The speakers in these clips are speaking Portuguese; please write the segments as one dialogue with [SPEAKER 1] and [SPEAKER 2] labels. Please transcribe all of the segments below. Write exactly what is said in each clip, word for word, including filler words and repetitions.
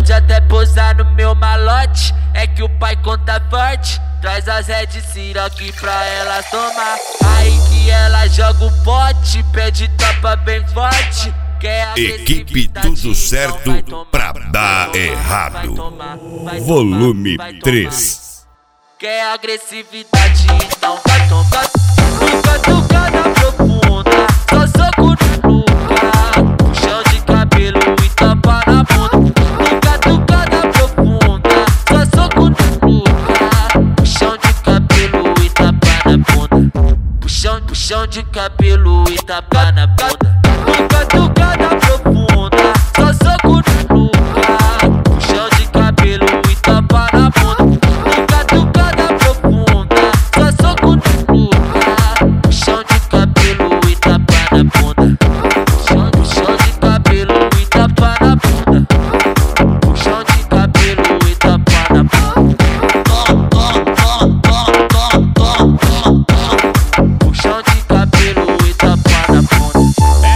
[SPEAKER 1] Pode até posar no meu malote, é que o pai conta forte. Traz as Red Siroc pra ela tomar. Aí que ela joga o pote, pede tapa bem forte.
[SPEAKER 2] Equipe Tudo Certo pra dar errado. Volume três.
[SPEAKER 1] Quer agressividade, então vai tomar. Catucada profunda, só soco no lugar. Puxão de cabelo e tapa na bunda. Catucada profunda, só soco no lugar. Puxão de cabelo e tapa na bunda. Puxão, puxão de cabelo e tapa na bunda. Catucada profunda, só soco no lugar. Puxão de cabelo e tapa na bunda. Catucada profunda, só soco no lugar. Puxão de cabelo e tapa na bunda. Puxão, puxão de cabelo e tapa na bunda. Puxão de cabelo e tapa na bunda. Tom, tom, tom, tom, tom, tom, tom, tom. Puxão de cabelo e tapa na bunda.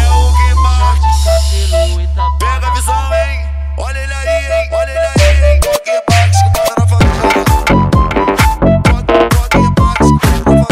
[SPEAKER 3] Pega a visão, hein? Olha ele aí, hein? Olha ele aí, hein? Rock Box que manda na favela. Rock Box que manda na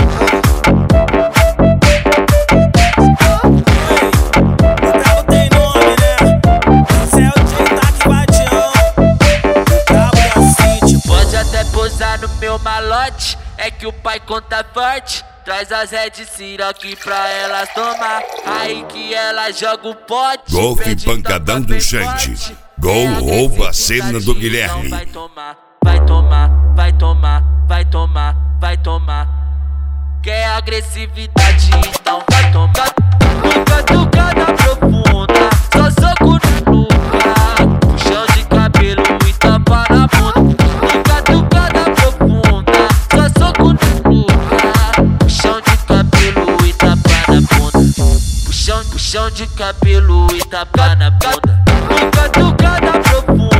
[SPEAKER 3] favela.
[SPEAKER 4] O cabo tem nome, né? Esse é o Tic-Tac Badião. O cabo é assim, tipo.
[SPEAKER 1] Pode até posar no meu malote, é que o pai conta forte. Traz as Red Siroc pra elas tomar. Aí que ela joga o pote.
[SPEAKER 2] Golfe pancadão do Xande. Gol rouba a cena do Guilherme.
[SPEAKER 1] Vai tomar, vai tomar, vai tomar, vai tomar, vai tomar. Quer agressividade, então vai tomar. Catucada profunda, só soco no lugar. Puxão de cabelo e tapa na bunda. Catucada profunda, só soco no lugar. Puxão de cabelo e tapa na bunda. Puxão, puxão de cabelo e tapa na bunda. Catucada profunda.